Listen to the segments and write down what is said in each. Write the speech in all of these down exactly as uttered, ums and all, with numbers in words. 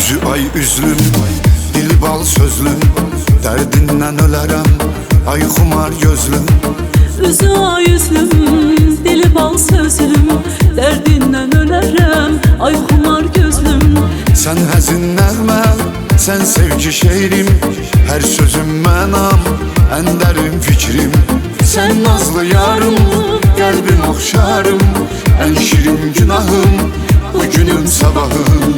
Üzü ay üzlüm, dili bal sözlüm, derdindən ölərəm, ay xumar gözlüm. Üzü ay üzlüm, dili bal sözlüm, derdindən ölərəm, ay xumar gözlüm. Sən həzin nəğmə, sən sevgi şeirim, hər sözüm mənam, ən dərin fikrim. Sən nazlı yarım, qəlbim oxşarım, ən şirin günahım, bugünüm sabahım.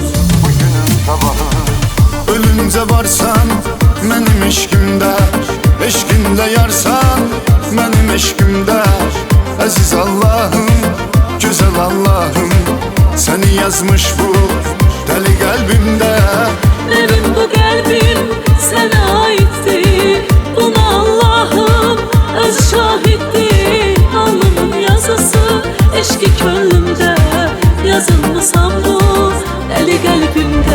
Ölünce varsan mənim eşqimdə, eşqində yarsan mənim eşqimdə. Əziz Allahım, gözəl Allahım, səni yazmış bu dəli qəlbimdə. Benim bu qəlbim sənə aiddir, buna Allahım öz şahiddir. Alnımın yazısı eşqi könlümdə, yazılmısan bu dəli qəlbimdə.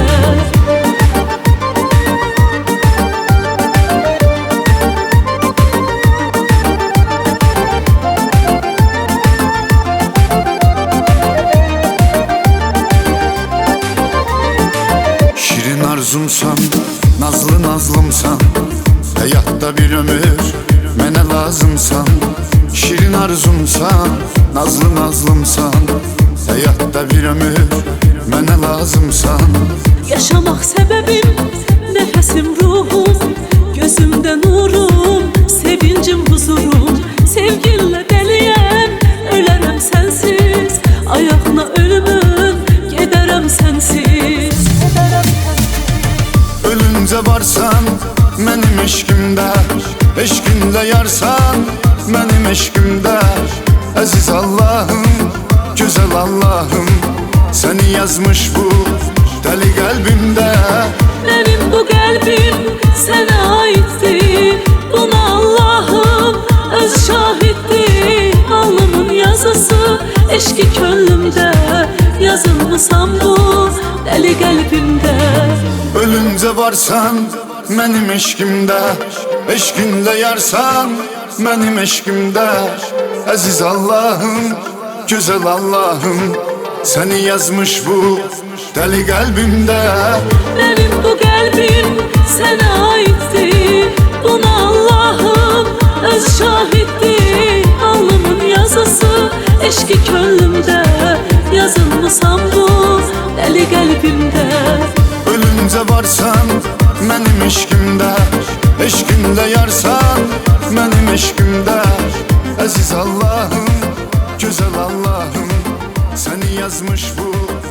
Şirin arzumsan, nazlı nazlımsan, həyatda bir ömür mənə lazımsan. Şirin arzumsan, nazlı nazlımsan, həyatda bir ömür mənə lazımsan. Yaşamaq səbəbim, nəfəsim, ruhum, gözümdə nurum, sevincim, huzurum. Sevginlə dəliyəm, ölərəm sənsiz, ayağına ölümüm, gedərəm sənsiz. Ölünce varsan mənim eşqimdə, eşqində yarsan mənim eşqimdə. Əziz Allahım, gözəl Allahım, səni yazmış bu dəli qəlbimdə. Benim bu qəlbim sənə aiddir, buna Allahım öz şahiddir. Alnımın yazısı eşqi könlümdə, yazılmısan bu dəli qəlbimdə. Ölünce varsan mənim eşqimdə, eşqində yarsan mənim eşqimdə. Əziz Allahım, gözəl Allahım, səni yazmış bu dəli qəlbimdə. Benim bu qəlbim sənə aiddir, buna Allahım öz şahiddir. Alnımın yazısı eşqi könlümdə, yazılmısan bu dəli qəlbimdə. Ölünce varsan mənim eşqimdə, eşqində yarsan mənim eşqimdə. Əziz Allahım, gözəl Allahım, səni yazmış bu